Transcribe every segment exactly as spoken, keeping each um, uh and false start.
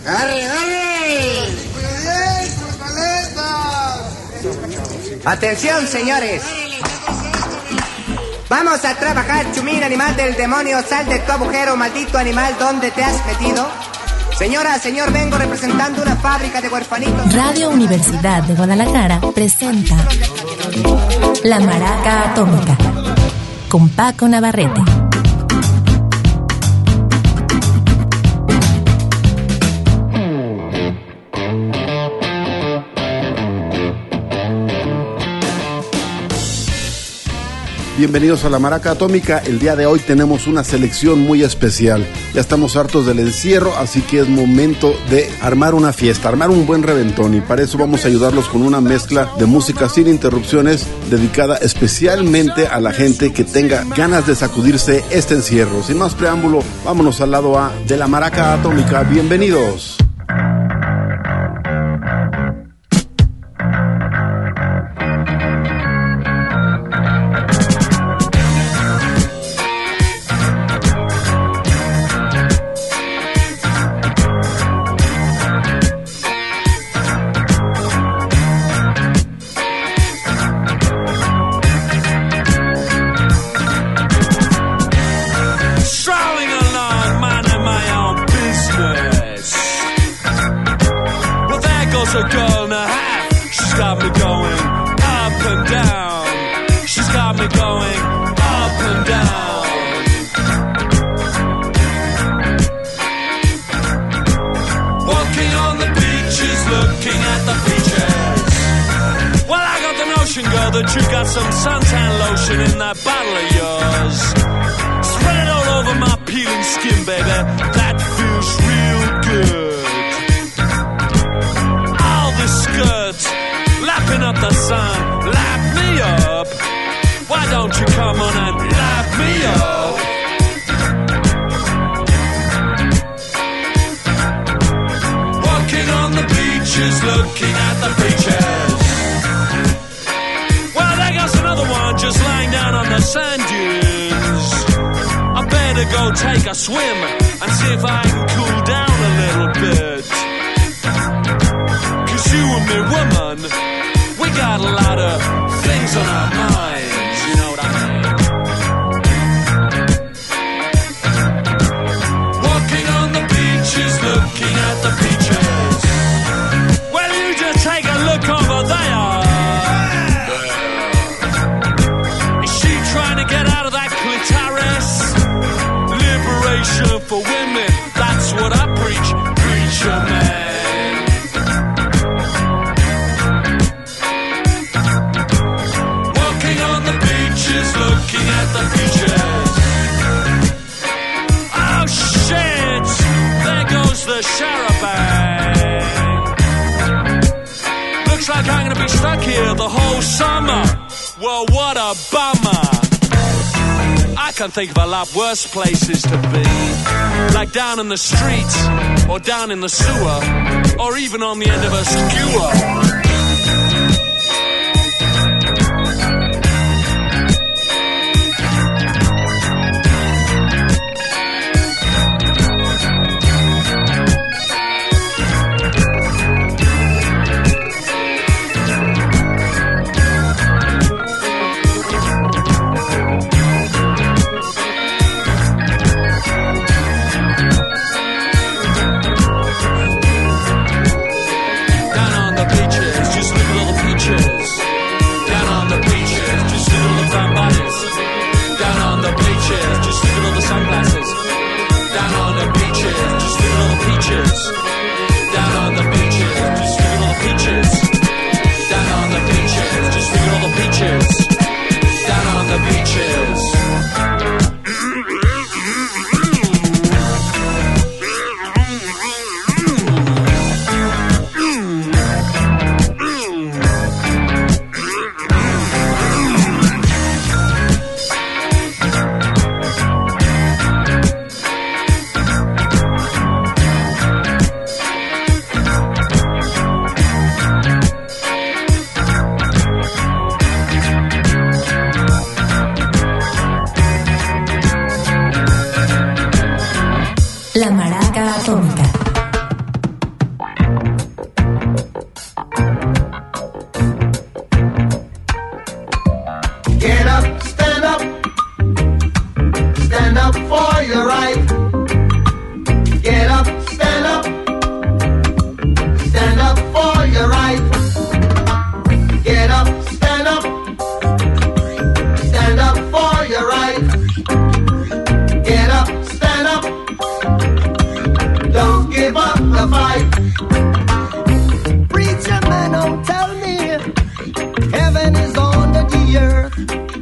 ¡Arre, arre! Atención, señores. Vamos a trabajar, chumín, animal del demonio. Sal de tu agujero, maldito animal. ¿Dónde te has metido? Señora, señor, vengo representando una fábrica de huerfanitos. Radio Universidad de Guadalajara presenta La Maraca Atómica con Paco Navarrete. Bienvenidos a La Maraca Atómica. El día de hoy tenemos una selección muy especial. Ya estamos hartos del encierro, así que es momento de armar una fiesta, armar un buen reventón, y para eso vamos a ayudarlos con una mezcla de música sin interrupciones dedicada especialmente a la gente que tenga ganas de sacudirse este encierro. Sin más preámbulo, vámonos al lado A de La Maraca Atómica. Bienvenidos. A girl and a half, she's got me going up and down. She's got me going up and down. Walking on the beaches, looking at the beaches. Well, I got the notion, girl, that you got some suntan lotion in that bottle of yours. Spread it all over my peeling skin, baby. That feels real good. Skirt, lapping up the sun, lap me up. Why don't you come on and lap me up? Walking on the beaches, looking at the beaches. Well, there goes another one just lying down on the sand dunes. I better go take a swim and see if I can cool down a little bit. You and me, woman, we got a lot of things on our minds, you know what I mean? Walking on the beaches, looking at the beaches. Well, you just take a look over there. Is she trying to get out of that clitoris? Liberation for women, that's what I preach, preacher man. Looking at the beaches. Oh shit! There goes the charabanc. Looks like I'm gonna be stuck here the whole summer. Well, what a bummer. I can think of a lot worse places to be. Like down in the street, or down in the sewer, or even on the end of a skewer. La Maraca Atómica. up the fight. Preacher man, don't tell me heaven is under the earth.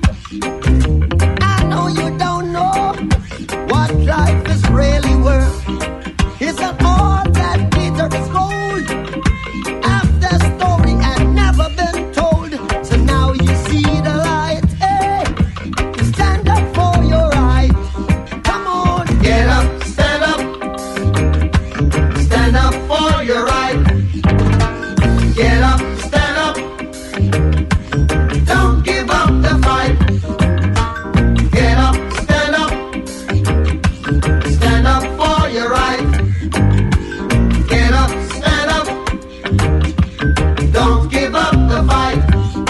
I know you don't know what life is really worth. It's not all that glitter is gold. Half the story had never been told. So now you see the light. Hey, stand up for your right. Come on, get up, stand up. Stand up for your right. Get up, stand up. Don't give up the fight. Get up, stand up. Stand up for your right. Get up, stand up. Don't give up the fight.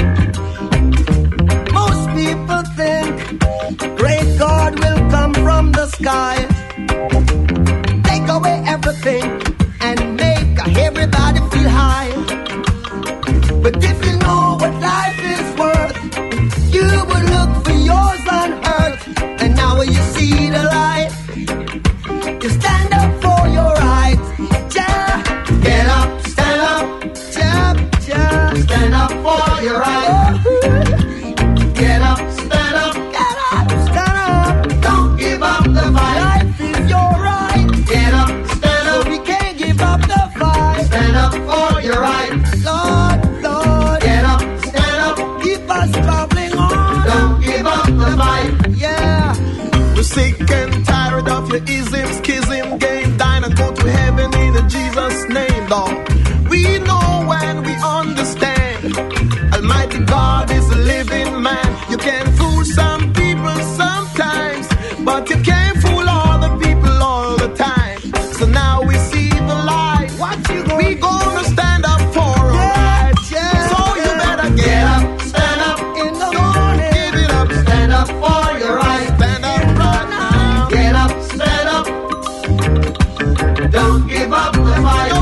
Most people think great God will come from the sky, take away everything and make everybody feel high. But if you know what life is worth, you would look for yours on earth. And now when you see the light, you stand up for your rights. Yeah. Get up, stand up. Yeah, yeah. Stand up for your rights. Get up, stand up. Get up, stand up. Don't give up the fight. Life is your right. Get up, stand up. So we can't give up the fight. Stand up for your right. Lord, Lord. Get up, stand up. Keep us traveling on. Don't give up the fight. Yeah. We're sick and tired of your ism, schism, game, dine and go to heaven in Jesus' name, Lord. We know when we understand Almighty God is a living man. You can fool some people sometimes, but you can't fool all the people all the time. So now we see the light. What you gonna We gonna stand up for our rights. yeah, So you yeah. better Get get up, up, stand up in the don't morning. give it up, Stand up for your right. stand up right now. Get up, stand up. Don't give up the fight.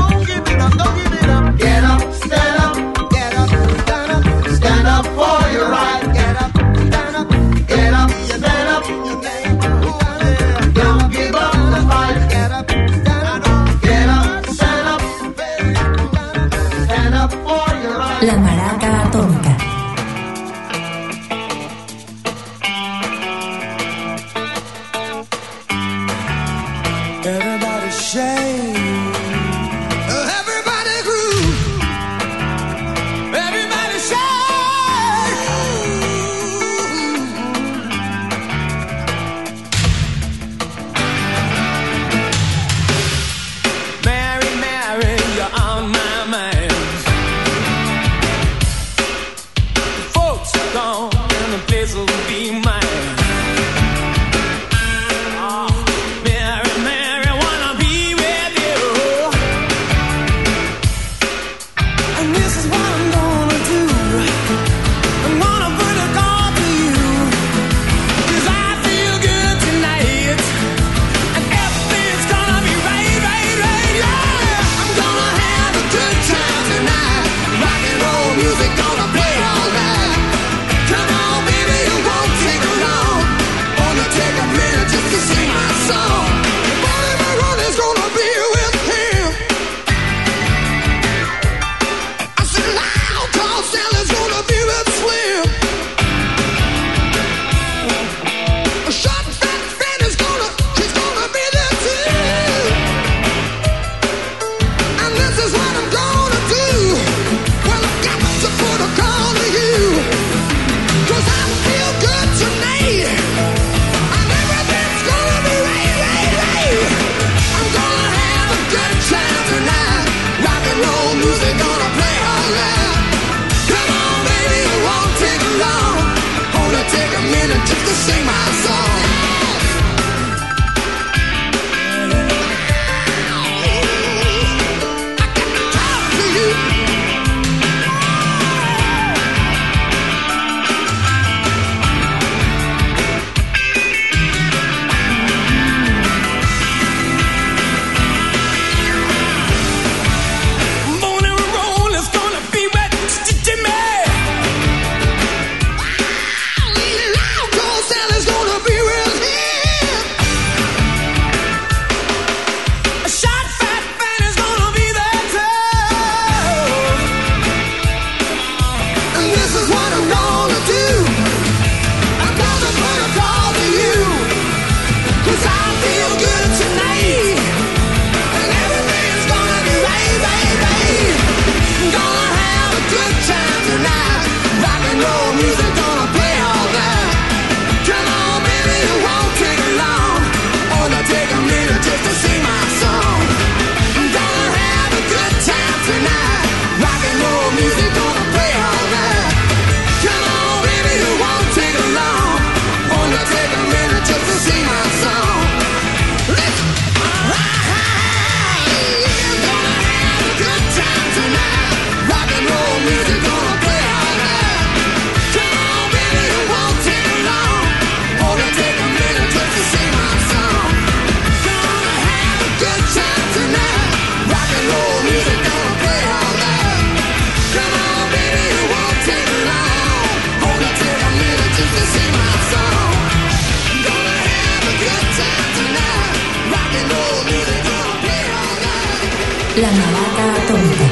La Maraca Atómica.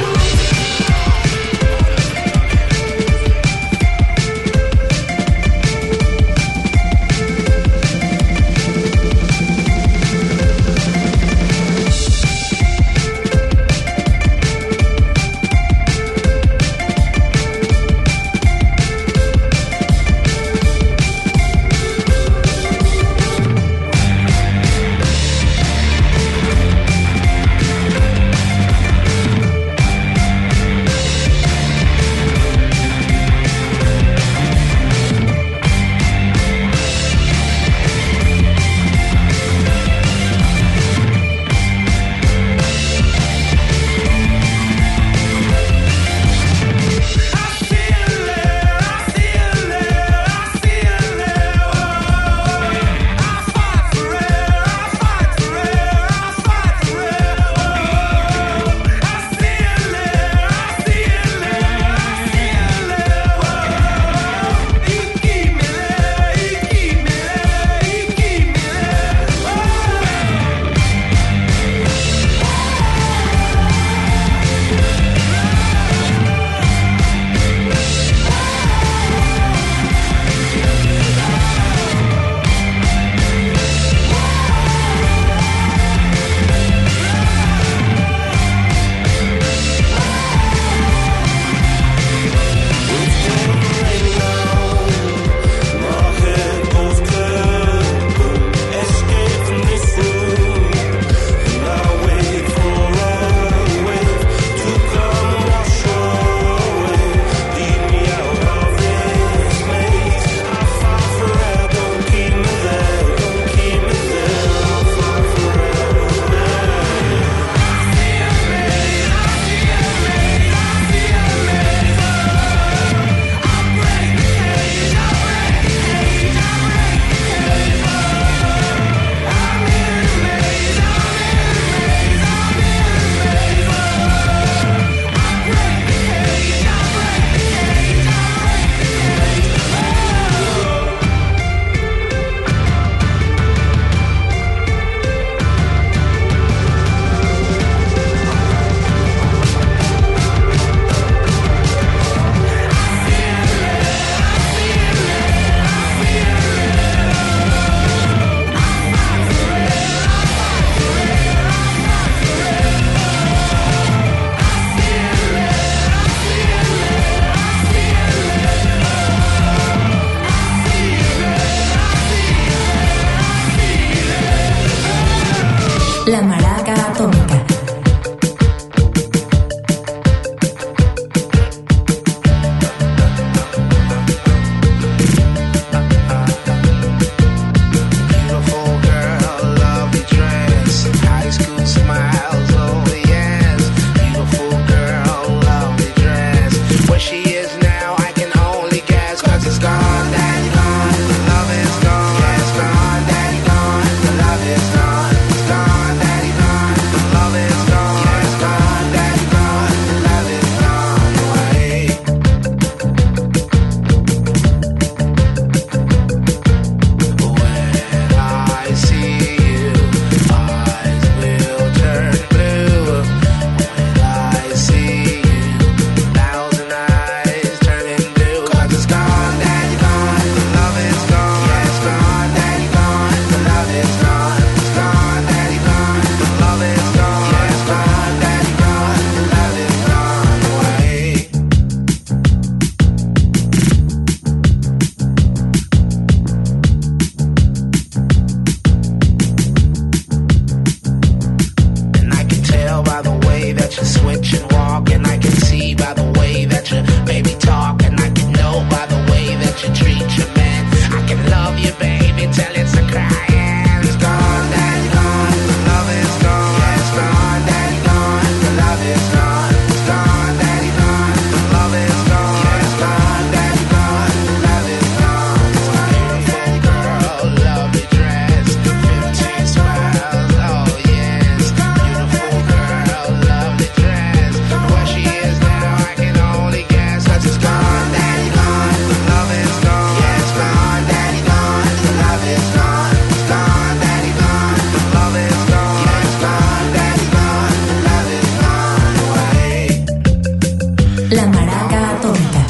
La Maraca Atómica. La Maraca Atómica.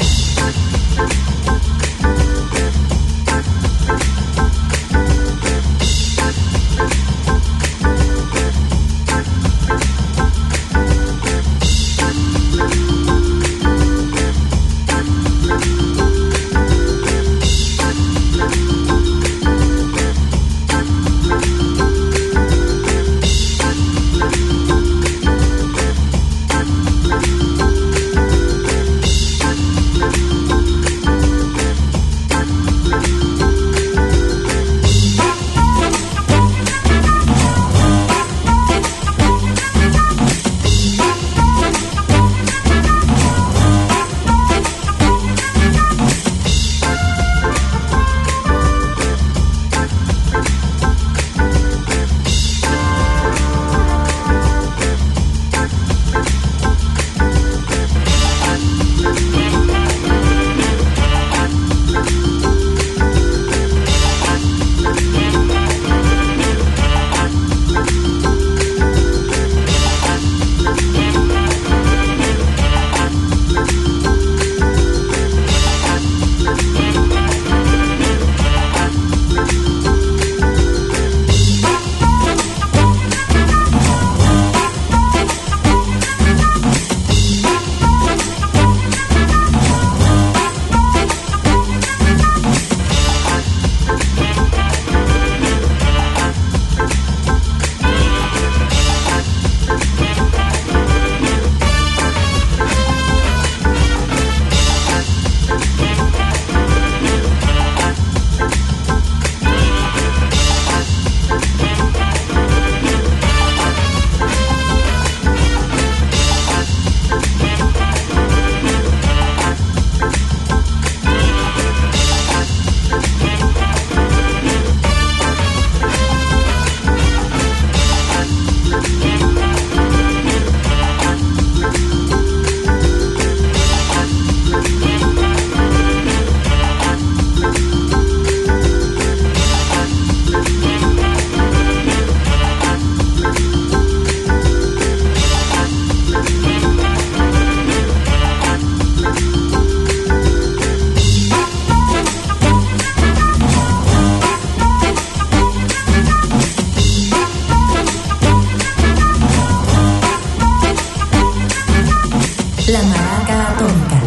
La Maraca Atómica.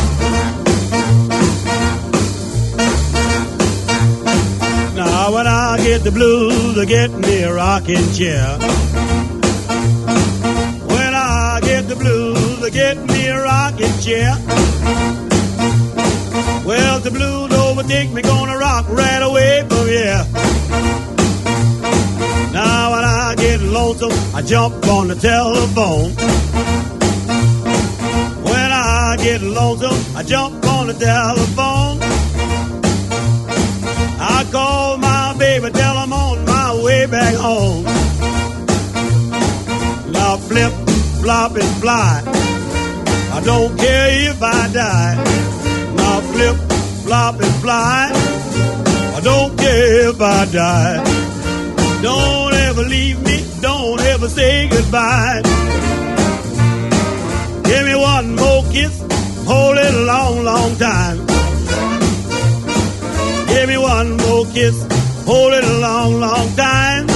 Now when I get the blues, I get me a rocking chair. When I get the blues, I get me a rocking chair. Well, the blues overtake me, gonna rock right away from here. Now when I get lonesome, I jump on the telephone. When I get lonesome, I jump on the telephone. I call my baby, tell I'm on my way back home. Now flip, flop, and fly. I don't care if I die. Now flip, flop, and fly. I don't care if I die. Don't ever leave me, don't ever say goodbye. Give me one more kiss, hold it a long, long time. Give me one more kiss, hold it a long, long time.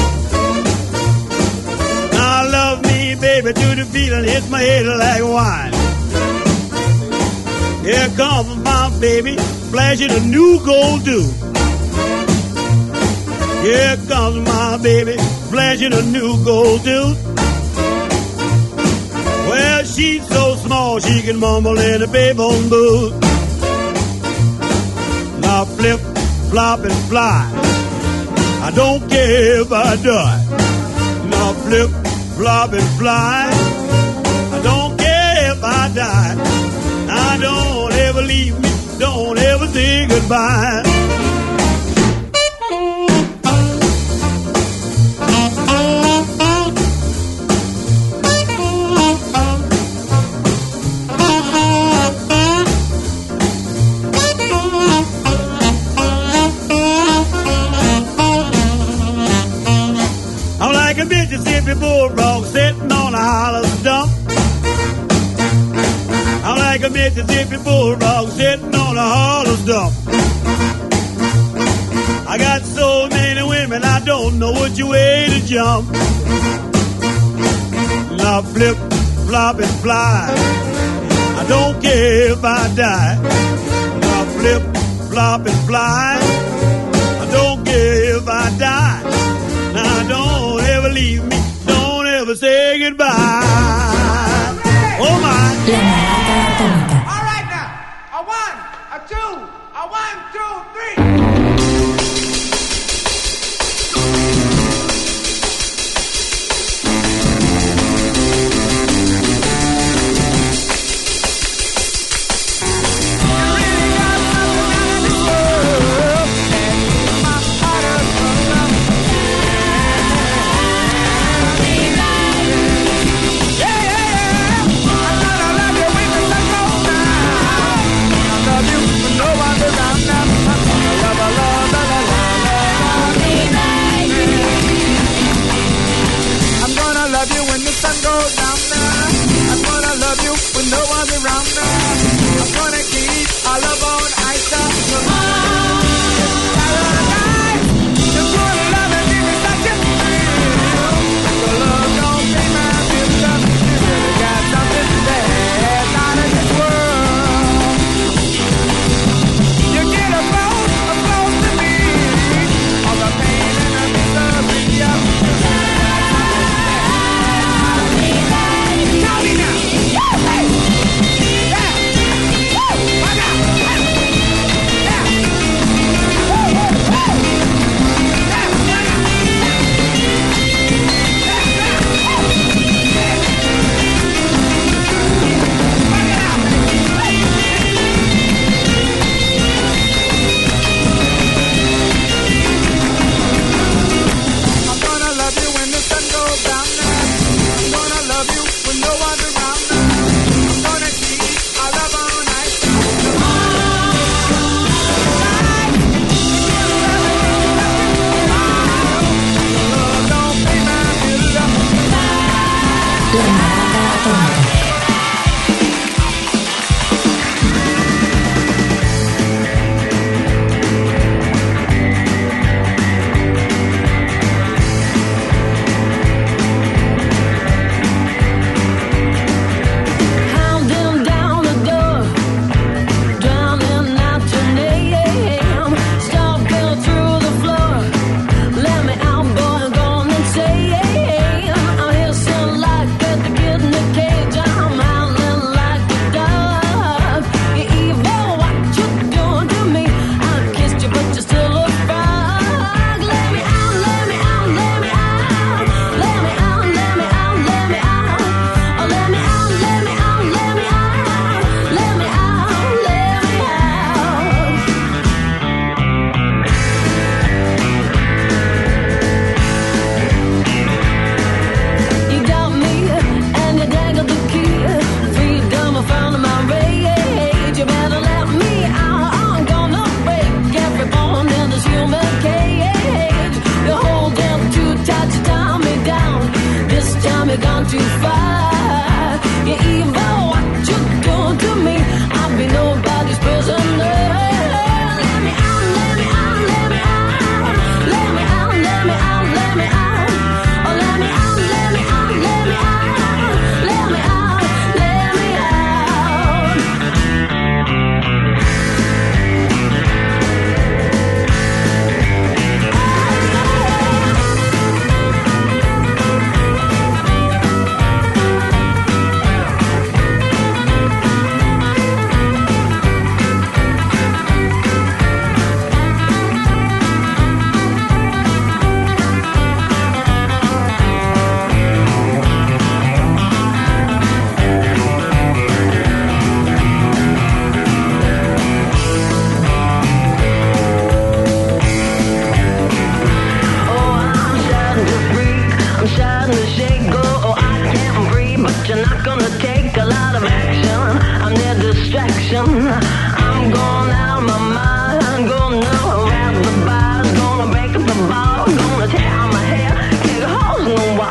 Now love me, baby, to the feeling hits my head like wine. Here comes my baby, flashing a new gold tooth. Here comes my baby, flashing a new gold tooth. Well, she's so small she can mumble in a payphone booth. Now flip, flop, and fly. I don't care if I die. Now flip, flop, and fly. I don't care if I die. Now don't ever leave me, don't ever say goodbye. Mississippi bulldog sitting on a hollow stump. I'm like a the Mississippi Bulldog sitting on a hollow stump. I got so many women, I don't know which way to jump. Now flip, flop, and fly. I don't care if I die. Now flip, flop, and fly. I don't care if I die. Now don't ever leave me. Don't ever say goodbye. Oh my. La Maraca Atómica. All right now. A one, a two, a one, two, three.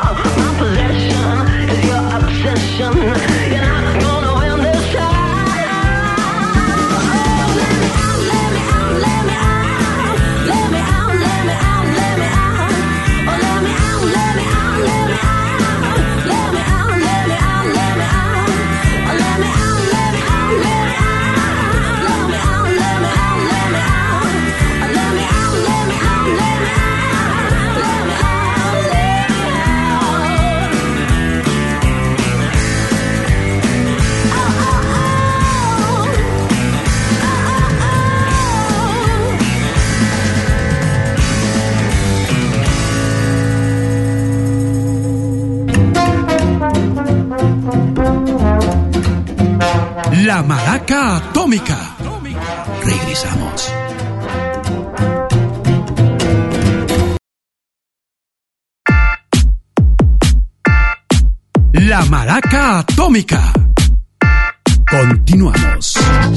You're not gonna win this time. La Maraca Atómica. Regresamos. La Maraca Atómica. Continuamos.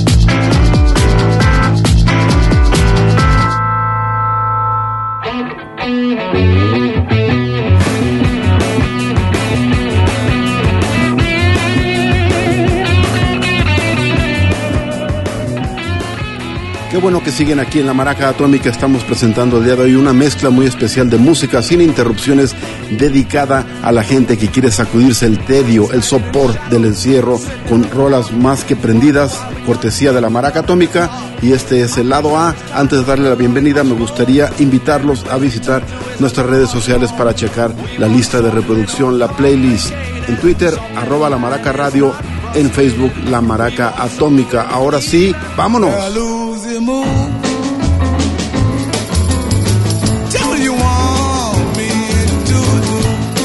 Qué bueno que siguen aquí en la Maraca Atómica. Estamos presentando el día de hoy una mezcla muy especial de música sin interrupciones dedicada a la gente que quiere sacudirse el tedio, el sopor del encierro con rolas más que prendidas, cortesía de la Maraca Atómica. Y este es el lado A. Antes de darle la bienvenida, me gustaría invitarlos a visitar nuestras redes sociales para checar la lista de reproducción, la playlist. En Twitter, arroba la Maraca Radio. En Facebook, la Maraca Atómica. Ahora sí, vámonos. Move. Tell me you want me to do.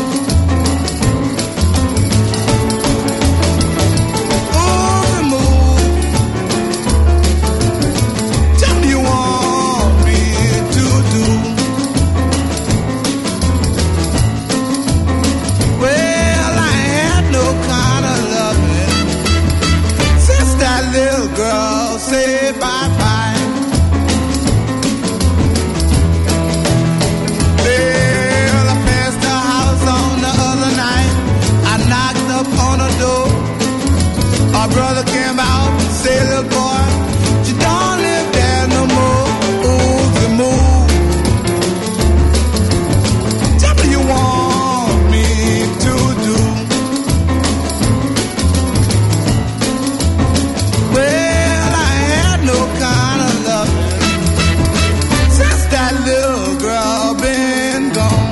Oh, move. Tell me you want me to do. Well, I had no kind of loving since that little girl said bye bye. Brother came out and said, little boy, you don't live there no more. Ooh, you move. Tell me you want me to do. Well, I had no kind of loving since that little girl been gone.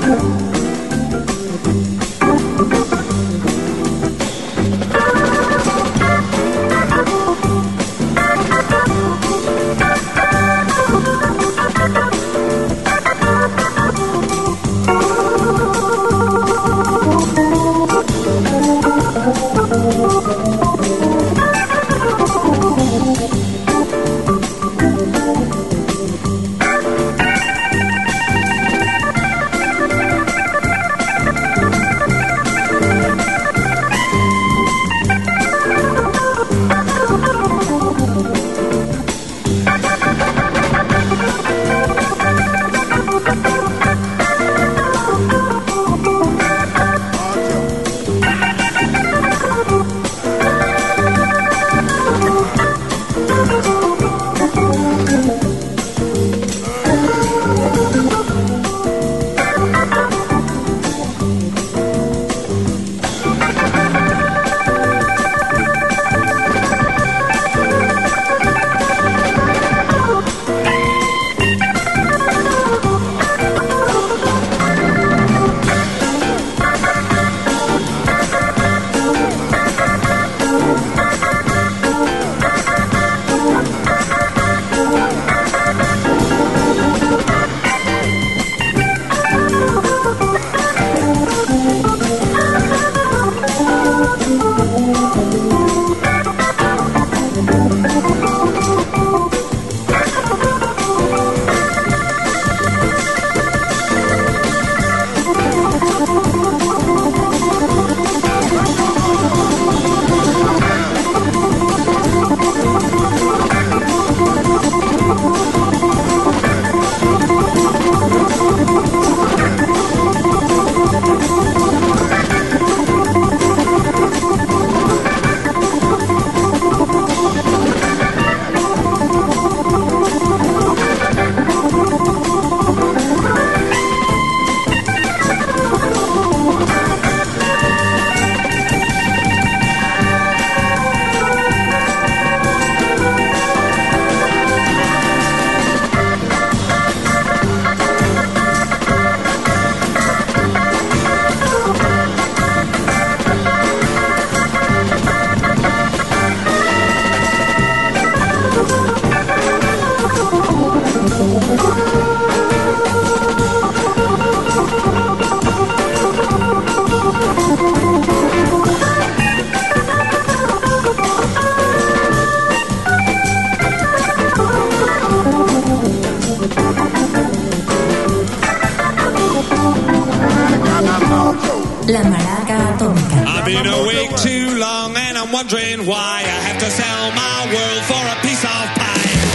La Maraca Atómica. I've been awake too long and I'm wondering why I have to sell my world for a piece of pie.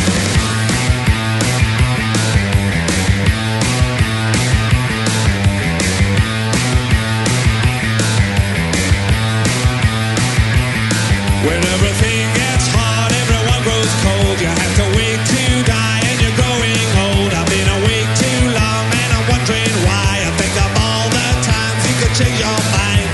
When everything gets hard, everyone grows cold. You have to wait to die and you're growing old. I've been awake too long and I'm wondering why. I think of all the times you could change your mind.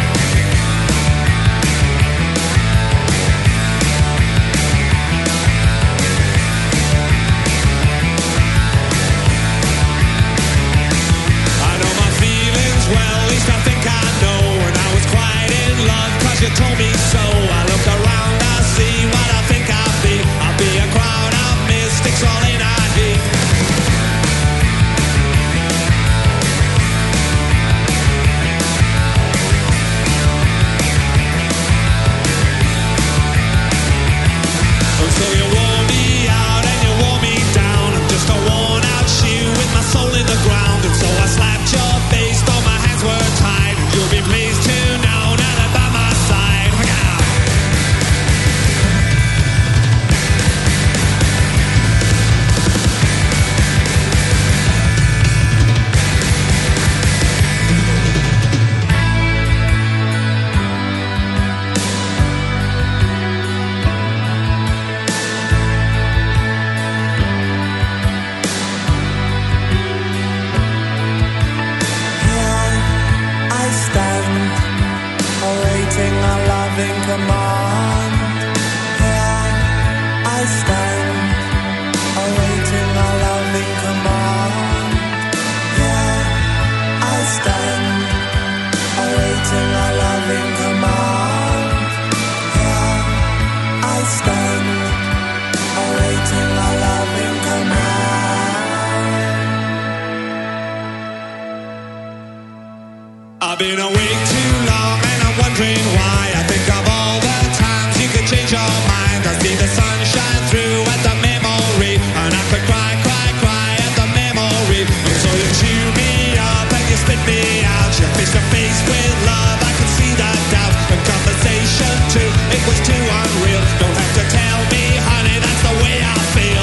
been awake too long and I'm wondering why. I think of all the times you could change your mind. I see the sun shine through at the memory, and I could cry, cry, cry at the memory. And so you chew me up and you spit me out. You're face to face with love, I can see the doubt. And conversation too, it was too unreal. Don't have to tell me, honey, that's the way I feel.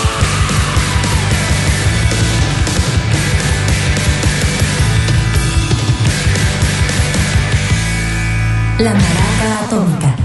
La Maraca Atómica.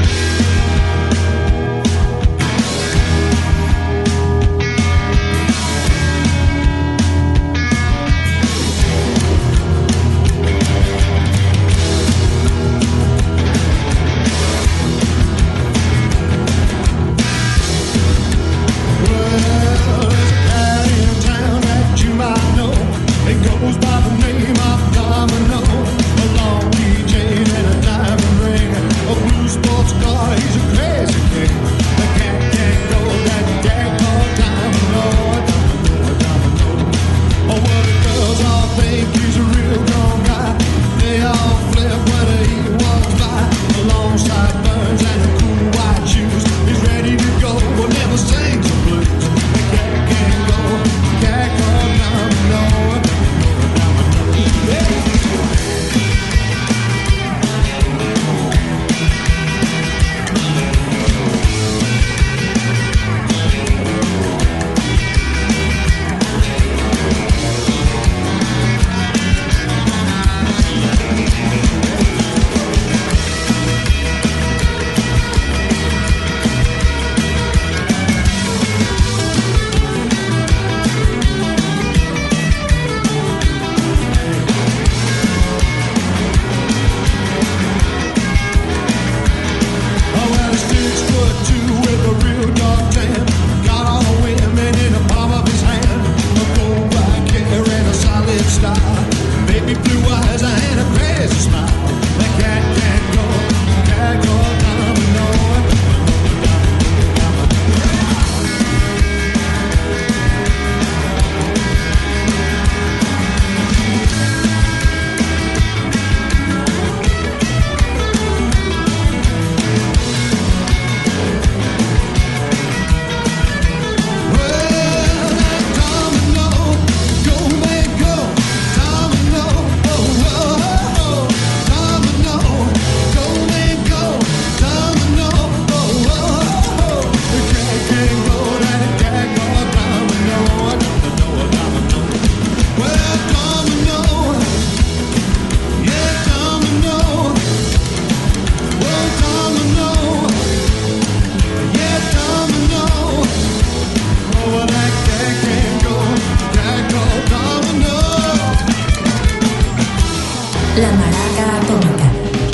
La Maraca Atómica.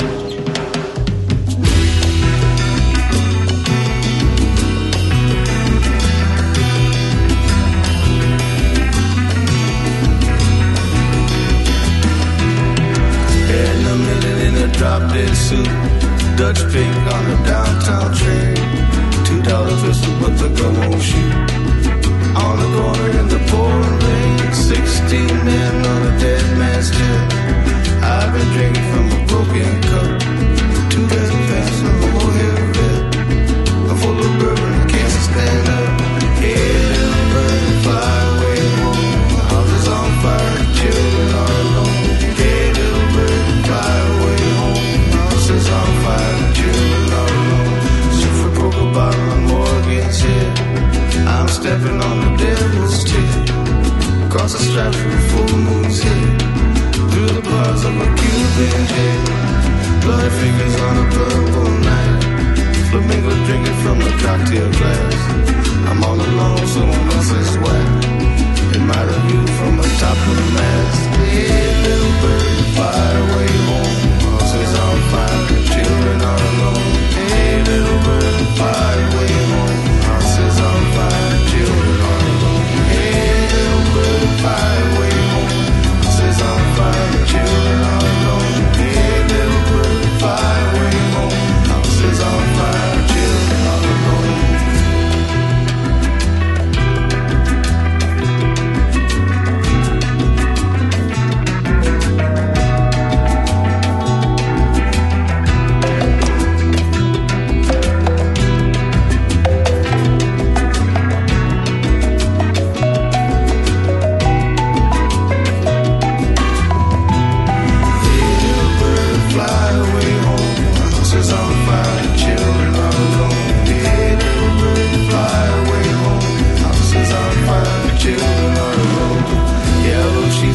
Drop-dead suit, Dutch pink on a downtown train. Two dollar pistol, but the gun won't shoot. On the corner in the pouring rain, sixteen men on a dead man's jet. I've been drinking from a broken cup. Two dozen pants and a whole head of red. I'm full of bourbon, I can't stand up. Hey, little bird, fly away home. The house is on fire, the children are alone. Hey, little bird, fly away home. The house is on fire, the children are alone. Super poker bottle on Morgan's head. I'm stepping on the devil's tip. Across the stripes with a full moon's head. Through the bars of a Cuban head. Blood fingers on a purple night. Flamingo drinking from a cocktail glass. I'm all alone, someone else is whack. Admire the view from the top of the mast. Hey, little bird, fly away home. House is on fire, the children are alone. Hey, little bird, fly away home. House is on fire, the children are alone. Hey, little bird, fly away home. House is on fire, the children are alone. Hey, little bird, fly away home.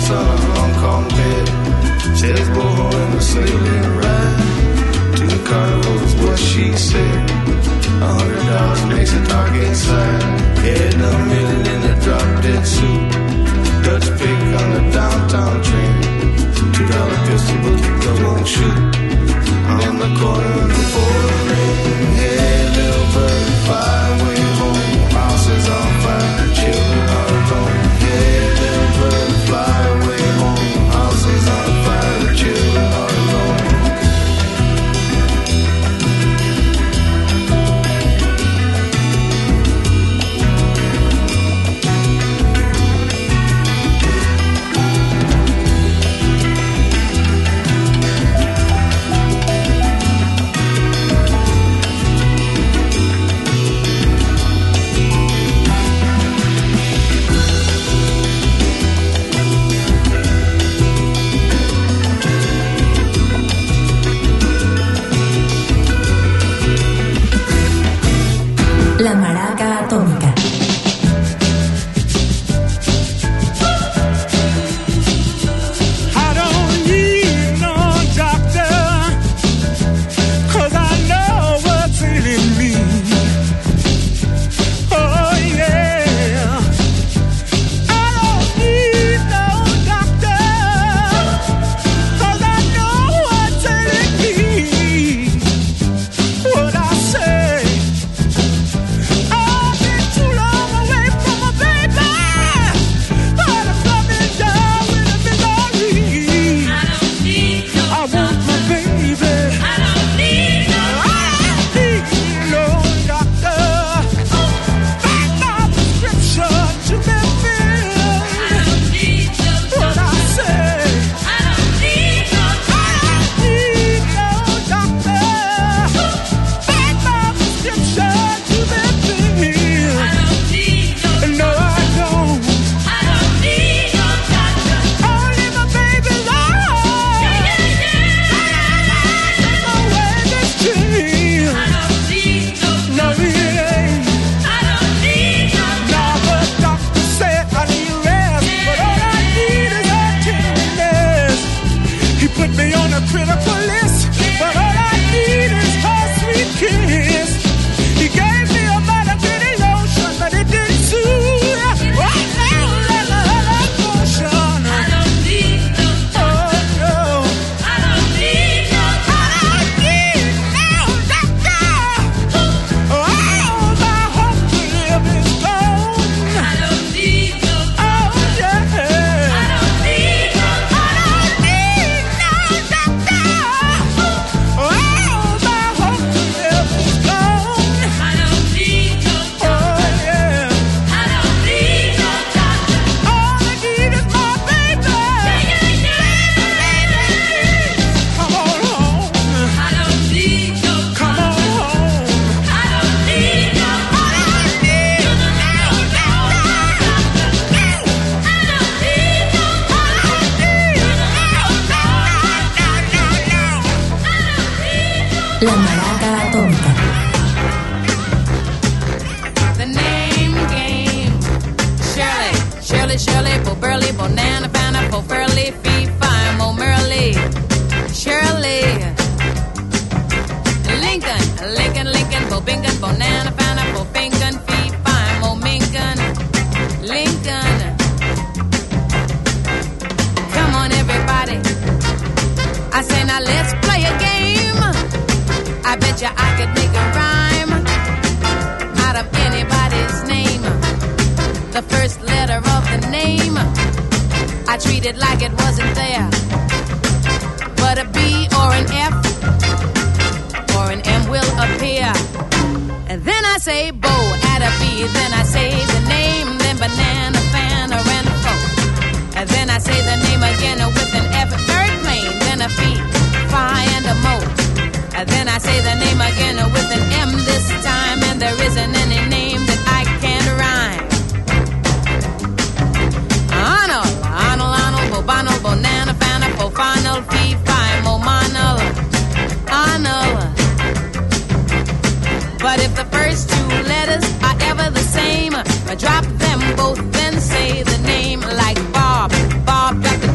son of on-call bed. Says boho in the sailing ride. To the carnival is what she said. A hundred dollars makes it dark inside. Head a million in a drop dead suit. Dutch pig on the downtown train. Two dollar pistol, but the gun won't shoot. On the corner of the pouring rain. Hey, little bird, fly away home. House is on fire, children are alone. Hey, little bird, fly away home. House is on fire, children are alone. La Maraca Atómica. I don't need no doctor, 'cause I know what's in me. Oh yeah, I don't need no doctor, 'cause I know what's in me. What I say, I've been too long away from my baby, but I'm coming down with a misery. I don't need no I want my baby. I don't need no I don't need no doctor. Back my prescription to be filled. I don't need no what I say. I don't need no I don't need no doctor. Back my prescription to be filled. I don't need no no I don't. I don't need no doctor. Only my baby love. Yeah, yeah, yeah. Take away this chill. I don't need no no it ain't. I don't need no now the doctor said I need rest, but all I need is a tenderness. He put me on a critical list, but all I need is her sweet kiss. He gave me a mighty pretty lotion, but it didn't soothe. Right now, let the hell motion. I don't need no oh no. I don't need no I don't need no doctor. Oh, my hope to live is gone. I don't need no oh yeah. I don't need no I don't need no doctor. Oh, my hope to live is gone. I don't need no oh yeah. I don't need no doctor. All I need is my baby. Yeah, yeah, yeah. Come on home. I don't need no come on home. I don't need no I don't need no doctor. I don't need no I don't need no La Maraca Atómica. The name game. Shirley, Shirley, Shirley, Bo Burley, Bonana, Banana, Bo Furley, Fee, Fine, Mo Merley. Shirley. Lincoln, Lincoln, Lincoln, Bo Bingon, Bonana, Banana, Bo Bingon, Fee, Fine, Mo Mingon. Lincoln. Come on, everybody. I say now let's play a game. I bet you I could make a rhyme out of anybody's name. The first letter of the name I treat it like it wasn't there. But a B or an F or an M will appear. And then I say Bo, add a B. Then I say the name, then banana, fan, or an fo. And then I say the name again with an F, airplane, then a feet, fly, and a mo. And then I say the name again with an M this time, and there isn't any name that I can't rhyme. Arnold, Arnold, Arnold, Bobano, Bonana, Fana, Fofanal, Fee, Fi, Momanal, Arnold. But if the first two letters are ever the same, I drop them both, then say the name like Bob. Bob got the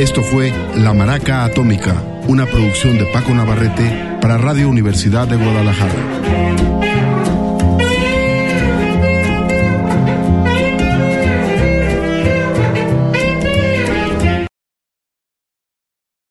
Esto fue La Maraca Atómica, una producción de Paco Navarrete para Radio Universidad de Guadalajara.